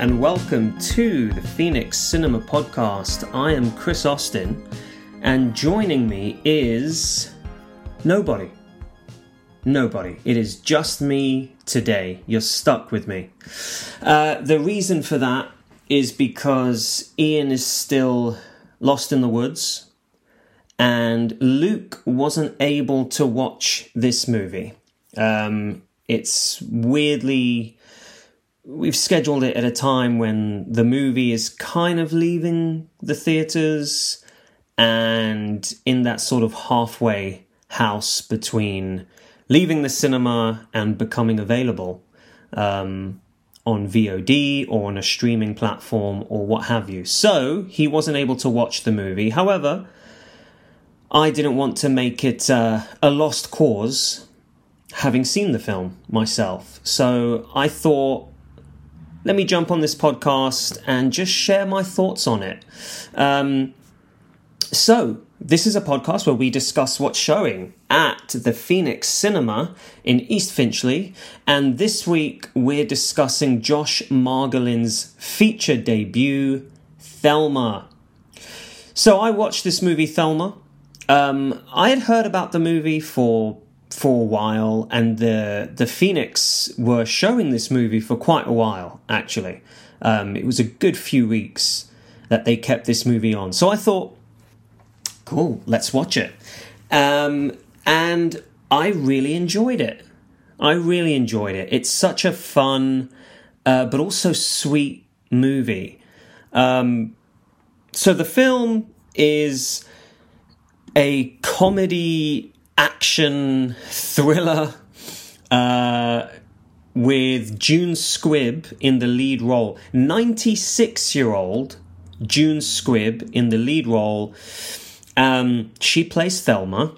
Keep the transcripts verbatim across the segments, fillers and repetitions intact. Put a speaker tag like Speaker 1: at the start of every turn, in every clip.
Speaker 1: and welcome to the Phoenix Cinema Podcast. I am Chris Austin, and joining me is nobody. Nobody. It is just me today. You're stuck with me. Uh, the reason for that is because Ian is still lost in the woods, and Luke wasn't able to watch this movie. Um, it's weirdly... We've scheduled it at a time when the movie is kind of leaving the theatres and in that sort of halfway house between leaving the cinema and becoming available um, on V O D or on a streaming platform or what have you. So he wasn't able to watch the movie. However, I didn't want to make it uh, a lost cause having seen the film myself. So I thought, let me jump on this podcast and just share my thoughts on it. Um, so, this is a podcast where we discuss what's showing at the Phoenix Cinema in East Finchley. And this week, we're discussing Josh Margolin's feature debut, Thelma. So, I watched this movie, Thelma. Um, I had heard about the movie for... for a while, and the the Phoenix were showing this movie for quite a while, actually. Um, it was a good few weeks that they kept this movie on. So I thought, cool, let's watch it. Um, and I really enjoyed it. I really enjoyed it. It's such a fun, uh, but also sweet movie. Um, so the film is a comedy action thriller uh, with June Squibb in the lead role. ninety-six-year-old June Squibb in the lead role. Um, she plays Thelma,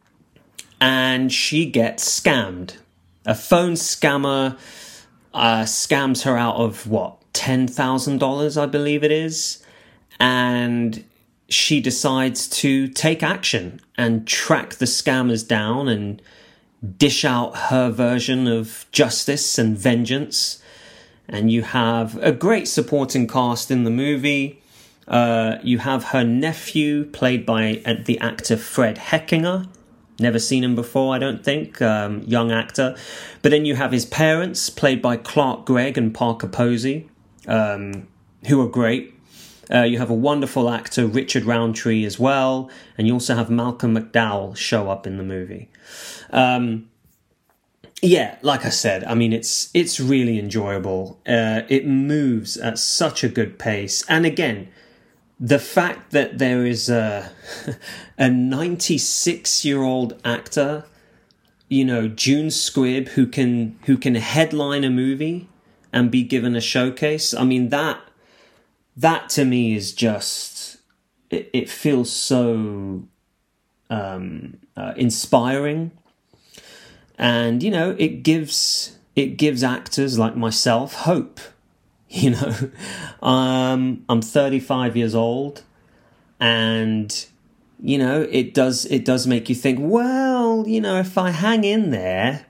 Speaker 1: and she gets scammed. A phone scammer uh, scams her out of, what, ten thousand dollars, I believe it is. And she decides to take action and track the scammers down and dish out her version of justice and vengeance. And you have a great supporting cast in the movie. Uh, you have her nephew, played by uh, the actor Fred Heckinger. Never seen him before, I don't think. Um, young actor. But then you have his parents, played by Clark Gregg and Parker Posey, um, who are great. Uh, you have a wonderful actor, Richard Roundtree, as well. And you also have Malcolm McDowell show up in the movie. Um, yeah, like I said, I mean, it's it's really enjoyable. Uh, it moves at such a good pace. And again, the fact that there is a, a ninety-six-year-old actor, you know, June Squibb, who can who can headline a movie and be given a showcase. I mean, that... That to me is just, it, it feels so um, uh, inspiring. And, you know, it gives, it gives actors like myself hope. You know, um, I'm thirty-five years old, and, you know, it does, it does make you think, well, you know, if I hang in there,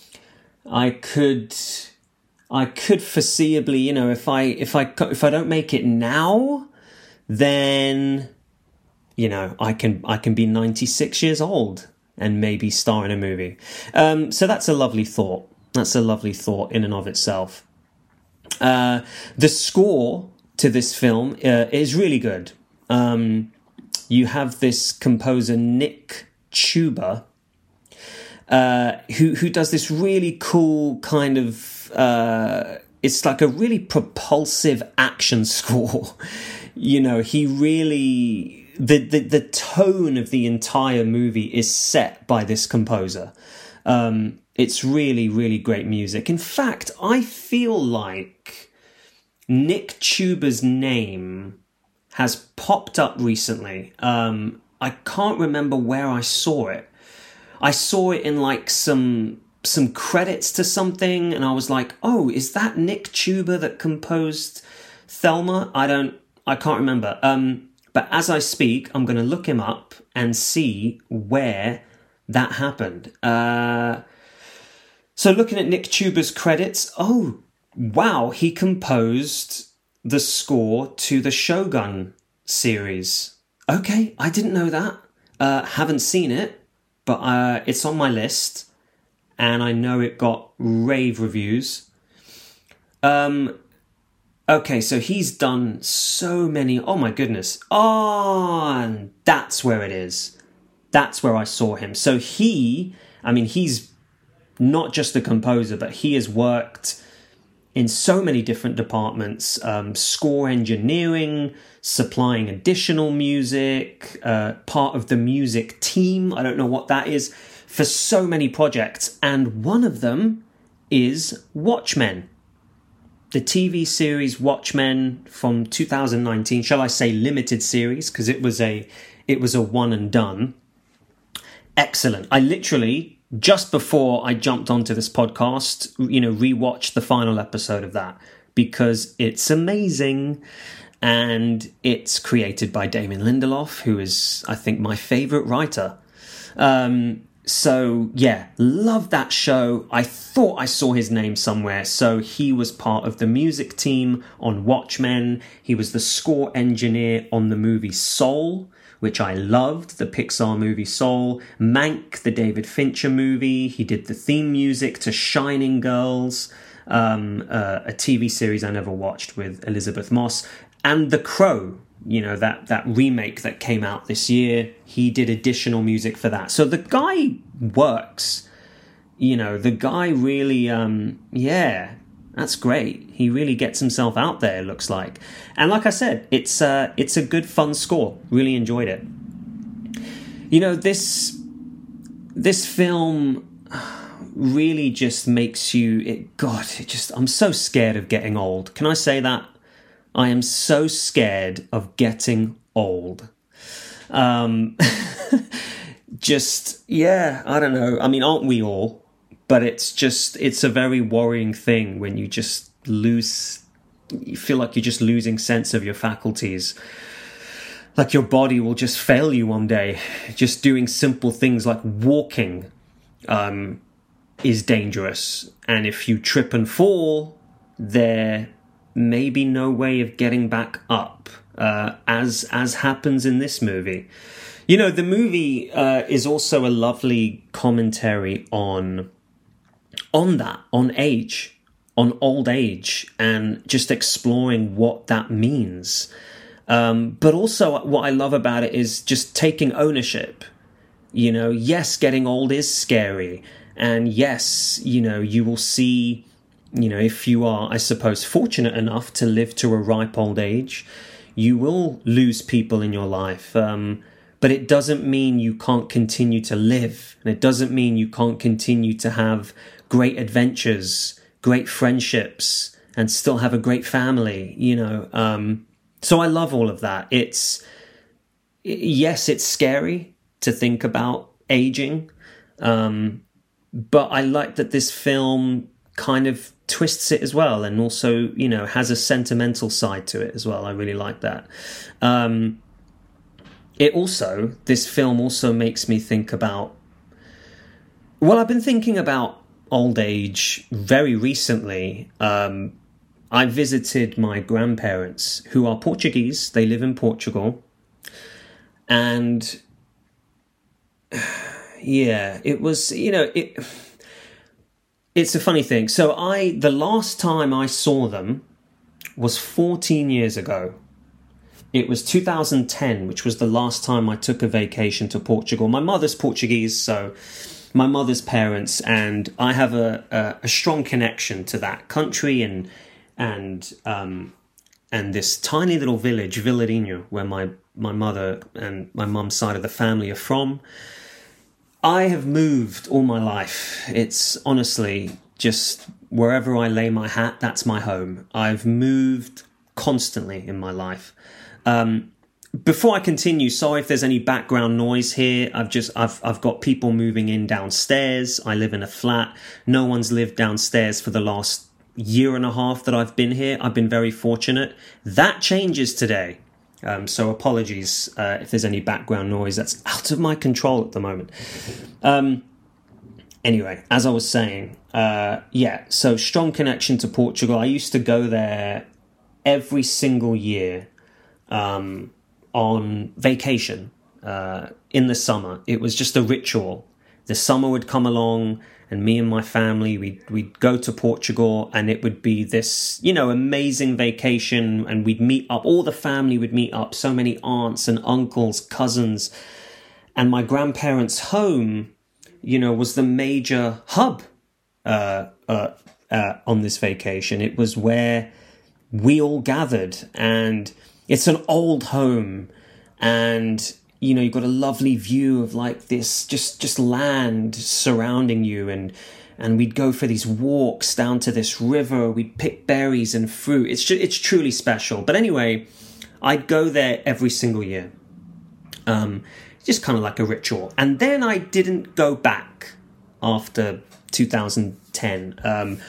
Speaker 1: I could... I could foreseeably, you know, if I if I if I don't make it now, then, you know, I can I can be ninety-six years old and maybe star in a movie. Um, so that's a lovely thought. That's a lovely thought in and of itself. Uh, the score to this film uh, is really good. Um, you have this composer Nick Chuba, uh, who who does this really cool kind of. Uh, it's like a really propulsive action score. You know, he really... The, the, the tone of the entire movie is set by this composer. Um, it's really, really great music. In fact, I feel like Nick Chuba's name has popped up recently. Um, I can't remember where I saw it. I saw it in like some... some credits to something, and I was like, oh, is that Nick Chuba that composed Thelma? I don't, I can't remember. Um, but as I speak, I'm going to look him up and see where that happened. Uh, so looking at Nick Chuba's credits, oh, wow, he composed the score to the Shogun series. Okay, I didn't know that. Uh, haven't seen it, but uh, it's on my list, and I know it got rave reviews. Um, okay, so he's done so many. Oh my goodness! Oh, and that's where it is. That's where I saw him. So he, I mean, he's not just a composer, but he has worked in so many different departments, um, score engineering, supplying additional music, uh, part of the music team, I don't know what that is, for so many projects. And one of them is Watchmen. The T V series Watchmen from two thousand nineteen, shall I say limited series, because it was a it was a one and done. Excellent. I literally, just before I jumped onto this podcast, you know, rewatched the final episode of that because it's amazing. And it's created by Damon Lindelof, who is, I think, my favorite writer. Um, so, yeah, love that show. I thought I saw his name somewhere. So he was part of the music team on Watchmen. He was the score engineer on the movie Soul, which I loved, the Pixar movie Soul. Mank, the David Fincher movie. He did the theme music to Shining Girls, um, uh, a T V series I never watched with Elizabeth Moss. And The Crow, you know, that, that remake that came out this year, he did additional music for that. So the guy works, you know, the guy really, um, yeah, that's great. He really gets himself out there, it looks like. And like I said, it's uh, it's a good, fun score. Really enjoyed it. You know, this this film really just makes you, it, God, it just, I'm so scared of getting old. Can I say that? I am so scared of getting old. Um, just, yeah, I don't know. I mean, aren't we all? But it's just, it's a very worrying thing when you just lose, you feel like you're just losing sense of your faculties. Like your body will just fail you one day. Just doing simple things like walking um, is dangerous. And if you trip and fall, there may be no way of getting back up, uh, as as happens in this movie. You know, the movie uh, is also a lovely commentary on on that, on age, on old age, and just exploring what that means. Um, but also what I love about it is just taking ownership. You know, yes, getting old is scary. And yes, you know, you will see, you know, if you are, I suppose, fortunate enough to live to a ripe old age, you will lose people in your life. Um, but it doesn't mean you can't continue to live. And it doesn't mean you can't continue to have great adventures, great friendships, and still have a great family, you know. Um, so I love all of that. It's, yes, it's scary to think about aging. Um, but I like that this film kind of twists it as well, and also, you know, has a sentimental side to it as well. I really like that. Um, it also, this film also makes me think about, well, I've been thinking about old age very recently. Um, I visited my grandparents, who are Portuguese. They live in Portugal. And yeah, it was, you know, it... It's a funny thing. So I, the last time I saw them was fourteen years ago. It was two thousand ten, which was the last time I took a vacation to Portugal. My mother's Portuguese, so my mother's parents, and I have a, a, a strong connection to that country and and um, and this tiny little village, Vilarinho, where my, my mother and my mum's side of the family are from. I have moved all my life. It's honestly just wherever I lay my hat, that's my home. I've moved constantly in my life. Um, before I continue, sorry if there's any background noise here. I've just I've I've got people moving in downstairs. I live in a flat. No one's lived downstairs for the last year and a half that I've been here. I've been very fortunate. That changes today. Um, so apologies uh, if there's any background noise. That's out of my control at the moment. Um, anyway, as I was saying, uh, yeah, so strong connection to Portugal. I used to go there every single year um, on vacation uh, in the summer. It was just a ritual. The summer would come along, and me and my family, we'd, we'd go to Portugal, and it would be this, you know, amazing vacation, and we'd meet up. All the family would meet up, so many aunts and uncles, cousins, and my grandparents' home, you know, was the major hub uh, uh, uh, on this vacation. It was where we all gathered, and it's an old home, and you know, you've got a lovely view of like this, just, just land surrounding you. And, and we'd go for these walks down to this river. We'd pick berries and fruit. It's just, it's truly special. But anyway, I'd go there every single year. Um, just kind of like a ritual. And then I didn't go back after two thousand ten. Um,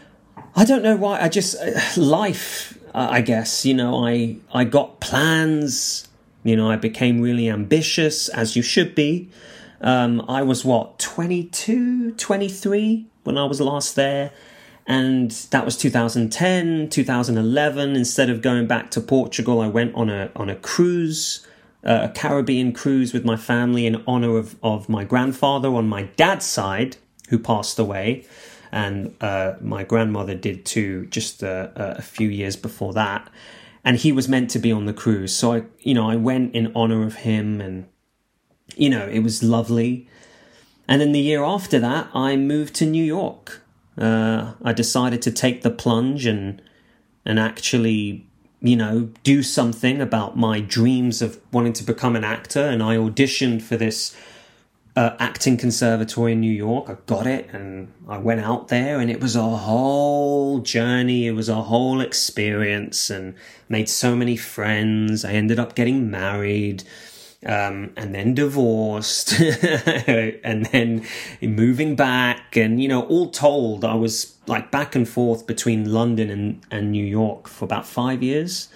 Speaker 1: I don't know why. I just, uh, life, uh, I guess, you know, I, I got plans. You know, I became really ambitious, as you should be. Um, I was, what, twenty-two, twenty-three when I was last there. And that was two thousand ten, two thousand eleven. Instead of going back to Portugal, I went on a on a cruise, uh, a Caribbean cruise with my family in honor of, of my grandfather on my dad's side, who passed away. And uh, my grandmother did too, just uh, a few years before that. And he was meant to be on the cruise. So, I, you know, I went in honor of him, and, you know, it was lovely. And then the year after that, I moved to New York. Uh, I decided to take the plunge and and actually, you know, do something about my dreams of wanting to become an actor. And I auditioned for this uh, acting conservatory in New York. I got it, and I went out there, and it was a whole journey. It was a whole experience, and made so many friends. I ended up getting married, um, and then divorced, and then moving back. And, you know, all told, I was like back and forth between London and, and New York for about five years.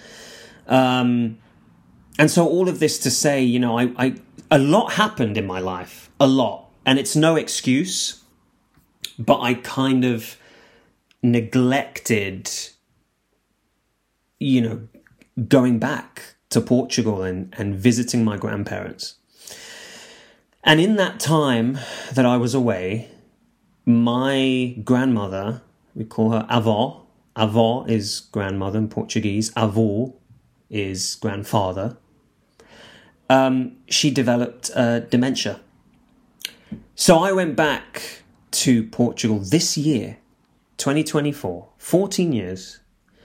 Speaker 1: Um, and so all of this to say, you know, I, I, a lot happened in my life, a lot. And it's no excuse, but I kind of neglected, you know, going back to Portugal and, and visiting my grandparents. And in that time that I was away, my grandmother, we call her avó. Avó is grandmother in Portuguese. Avô is grandfather. Um, she developed uh, dementia. So I went back to Portugal this year, twenty twenty-four, fourteen years.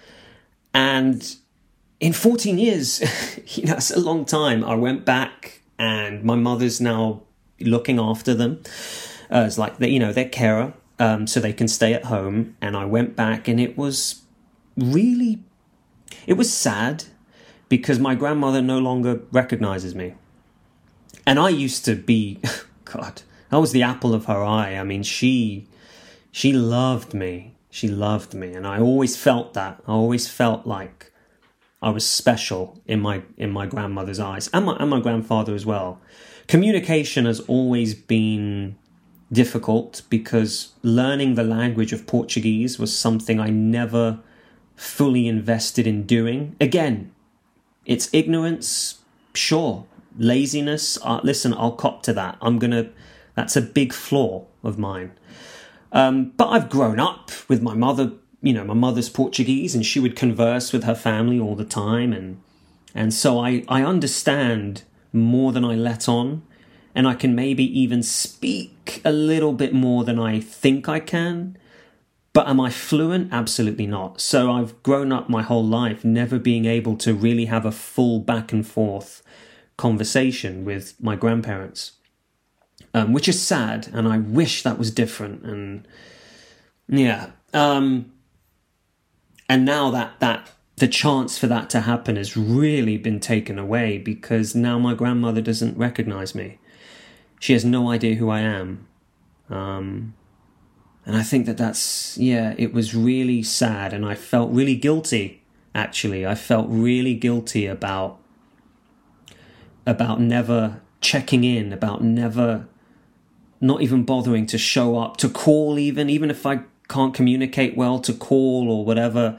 Speaker 1: And in fourteen years, you know, it's a long time. I went back, and my mother's now looking after them. Uh, it's like, you know, they're carer, um, so they can stay at home. And I went back, and it was really, it was sad because my grandmother no longer recognizes me. And I used to be, God, I was the apple of her eye. I mean, she, she loved me. She loved me. And I always felt that. I always felt like I was special in my in my grandmother's eyes, and my and my grandfather as well. Communication has always been difficult because learning the language of Portuguese was something I never fully invested in doing. Again, it's ignorance, sure, laziness. Uh, listen, I'll cop to that. I'm gonna. That's a big flaw of mine. Um, but I've grown up with my mother. You know, my mother's Portuguese, and she would converse with her family all the time. And and so I, I understand more than I let on, and I can maybe even speak a little bit more than I think I can. But am I fluent? Absolutely not. So I've grown up my whole life never being able to really have a full back and forth conversation with my grandparents, um, which is sad, and I wish that was different. And yeah. Um, And now that, that the chance for that to happen has really been taken away because now my grandmother doesn't recognize me. She has no idea who I am. Um, and I think that that's, yeah, it was really sad. And I felt really guilty, actually. I felt really guilty about, about never checking in, about never not even bothering to show up, to call even, even if I can't communicate well, to call or whatever.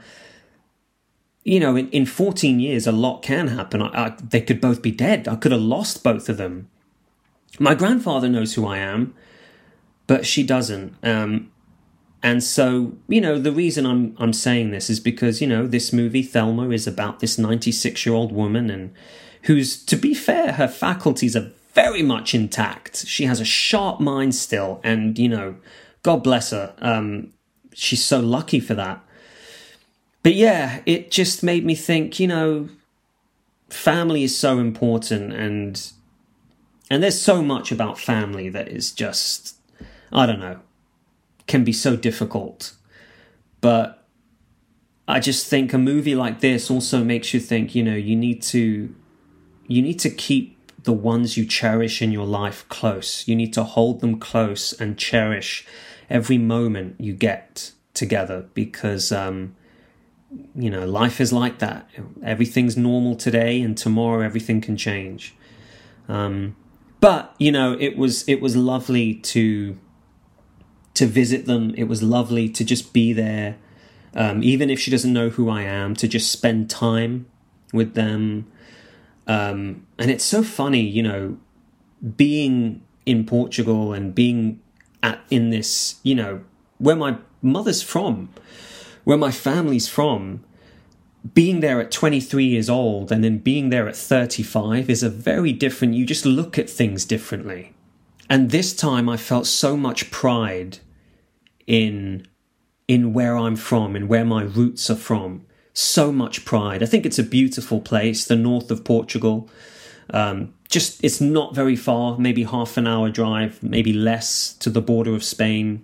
Speaker 1: You know, in, in fourteen years, a lot can happen. I, I, they could both be dead. I could have lost both of them. My grandfather knows who I am, but she doesn't. Um, and so, you know, the reason I'm I'm saying this is because, you know, this movie, Thelma, is about this ninety-six-year-old woman, and who's, to be fair, her faculties are very much intact. She has a sharp mind still, and, you know, God bless her. Um, she's so lucky for that. But yeah, it just made me think, you know, family is so important, and and there's so much about family that is just, I don't know, can be so difficult. But I just think a movie like this also makes you think, you know, you need to you need to keep the ones you cherish in your life close. You need to hold them close and cherish every moment you get together, because um you know, life is like that. Everything's normal today, and tomorrow everything can change. Um, but you know, it was it was lovely to to visit them. It was lovely to just be there, um, even if she doesn't know who I am. To just spend time with them, um, and it's so funny, you know, being in Portugal and being at in this, you know, where my mother's from. Where my family's from, being there at twenty-three years old and then being there at thirty-five is a very different, you just look at things differently. And this time I felt so much pride in, in where I'm from and where my roots are from. So much pride. I think it's a beautiful place, the north of Portugal. Um, just, it's not very far, maybe half an hour drive, maybe less, to the border of Spain.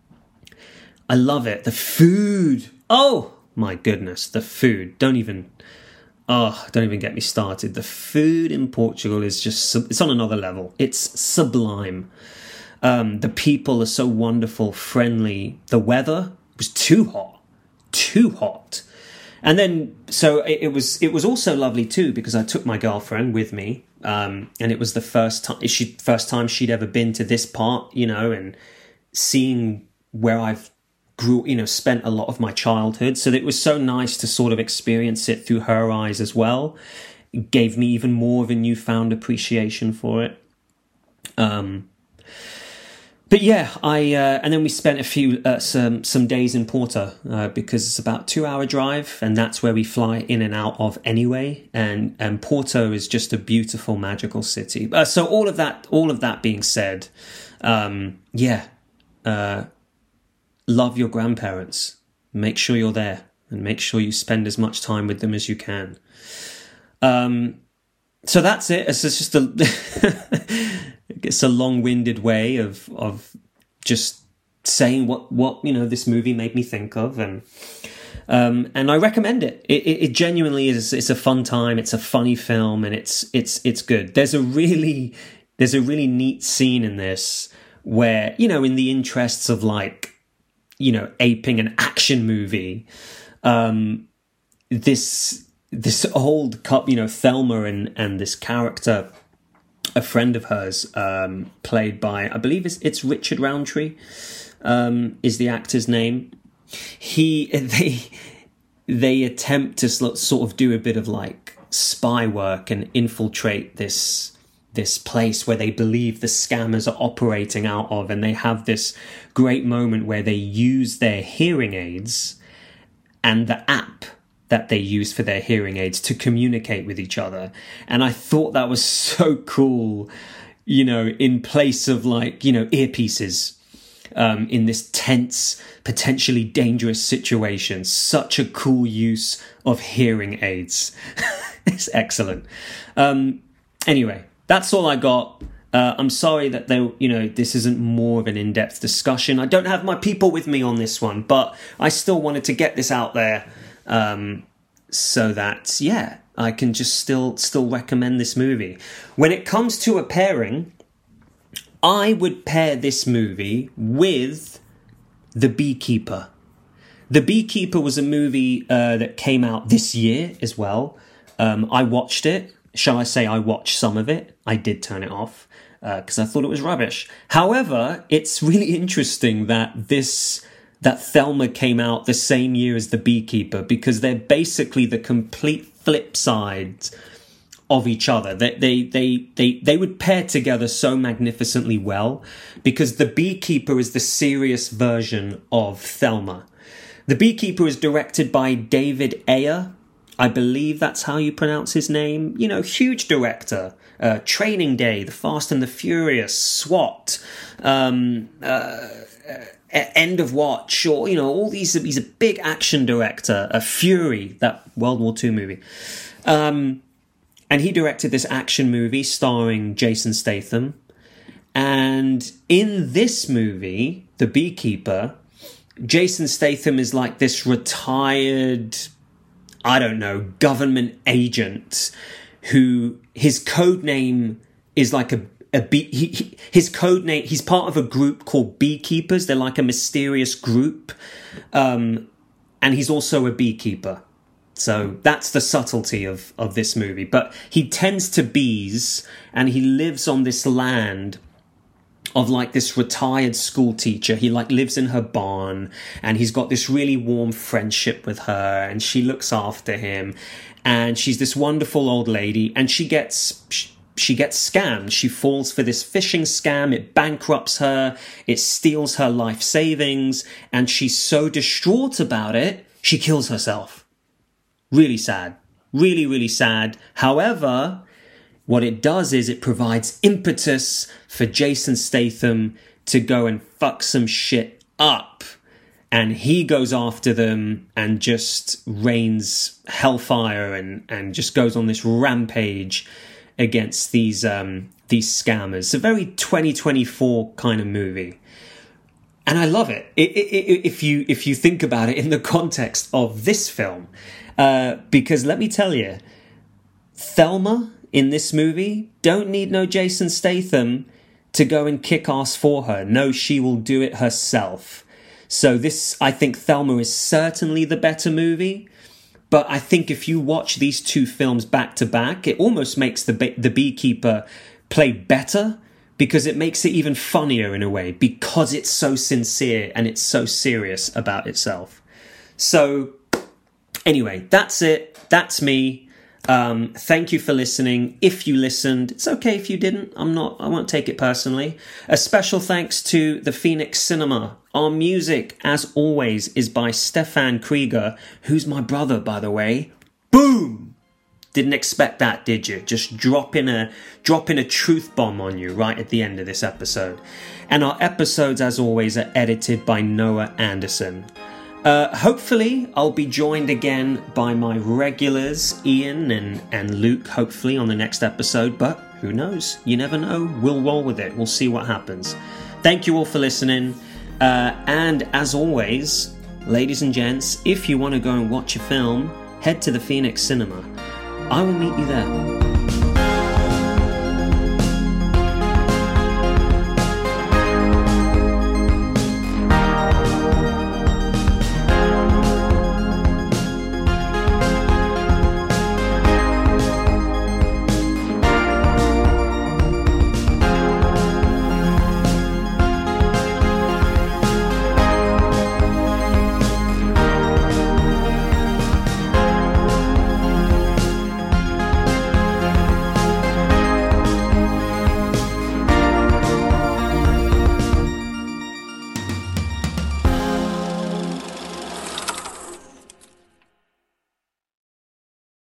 Speaker 1: I love it. The food. Oh, my goodness. The food. Don't even, oh, don't even get me started. The food in Portugal is just, it's on another level. It's sublime. Um, the people are so wonderful, friendly. The weather was too hot, too hot. And then, so it, it was, it was also lovely too, because I took my girlfriend with me. Um, and it was the first time, she, first time she'd ever been to this part, you know, and seeing where I've, grew, you know, spent a lot of my childhood. So it was so nice to sort of experience it through her eyes as well. It gave me even more of a newfound appreciation for it. Um, but yeah, I uh, and then we spent a few uh, some some days in Porto uh, because it's about a two hour drive, and that's where we fly in and out of anyway. And and Porto is just a beautiful, magical city. Uh, so all of that, all of that being said, um, yeah. Uh, Love your grandparents. Make sure you're there, and make sure you spend as much time with them as you can. Um, so that's it. It's just a, it's a long-winded way of of just saying what what you know this movie made me think of, and um, and I recommend it. It, it. it genuinely is. It's a fun time. It's a funny film, and it's it's it's good. There's a really there's a really neat scene in this where, you know, in the interests of like, you know, aping an action movie, um, this this old cop, you know, Thelma and, and this character, a friend of hers, um, played by, I believe it's, it's Richard Roundtree, um, is the actor's name. He they they attempt to sort of do a bit of like spy work and infiltrate this. this place where they believe the scammers are operating out of, and they have this great moment where they use their hearing aids and the app that they use for their hearing aids to communicate with each other. And I thought that was so cool, you know, in place of like, you know, earpieces, um, in this tense, potentially dangerous situation. Such a cool use of hearing aids. It's excellent. Um, anyway, that's all I got. Uh, I'm sorry that they, you know, this isn't more of an in-depth discussion. I don't have my people with me on this one, but I still wanted to get this out there, um, so that yeah, I can just still still recommend this movie. When it comes to a pairing, I would pair this movie with The Beekeeper. The Beekeeper was a movie uh, that came out this year as well. Um, I watched it. shall I say I watched some of it. I did turn it off because uh, I thought it was rubbish. However, it's really interesting that this that Thelma came out the same year as The Beekeeper, because they're basically the complete flip sides of each other. They, they they they they would pair together so magnificently well, because The Beekeeper is the serious version of Thelma. The Beekeeper is directed by David Ayer. I believe that's how you pronounce his name. You know, huge director. Uh, Training Day, The Fast and the Furious, SWAT, um, uh, End of Watch, or, you know, all these. He's a big action director. A Fury, that World War Two movie. Um, and he directed this action movie starring Jason Statham. And in this movie, The Beekeeper, Jason Statham is like this retired, I don't know, government agent who his code name is like a, a bee, he, he, his code name, he's part of a group called Beekeepers. They're like a mysterious group. Um, and he's also a beekeeper. So that's the subtlety of, of this movie. But he tends to bees, and he lives on this land of like this retired school teacher. He like lives in her barn, and he's got this really warm friendship with her, and she looks after him, and she's this wonderful old lady, and she gets she, she gets scammed. She falls for this phishing scam. It bankrupts her. It steals her life savings, and she's so distraught about it, she kills herself. Really sad. Really, really sad. However, what it does is it provides impetus for Jason Statham to go and fuck some shit up. And he goes after them and just rains hellfire and, and just goes on this rampage against these um, these scammers. It's a very twenty twenty-four kind of movie. And I love it. It, it, it if you if you think about it in the context of this film. Uh, because let me tell you, Thelma in this movie don't need no Jason Statham to go and kick ass for her. No, she will do it herself. So this, I think Thelma is certainly the better movie. But I think if you watch these two films back to back, it almost makes the be- the Beekeeper play better, because it makes it even funnier in a way, because it's so sincere and it's so serious about itself. So anyway, that's it. That's me. Um, thank you for listening. If you listened, it's okay if you didn't. I'm not, I won't take it personally. A special thanks to the Phoenix Cinema. Our music, as always, is by Stefan Krieger, who's my brother, by the way. Boom! Didn't expect that, did you? Just dropping a, dropping a truth bomb on you right at the end of this episode. And our episodes, as always, are edited by Noah Anderson. Uh, hopefully, I'll be joined again by my regulars, Ian and, and Luke, hopefully, on the next episode. But who knows? You never know. We'll roll with it. We'll see what happens. Thank you all for listening. Uh, and as always, ladies and gents, if you want to go and watch a film, head to the Phoenix Cinema. I will meet you there.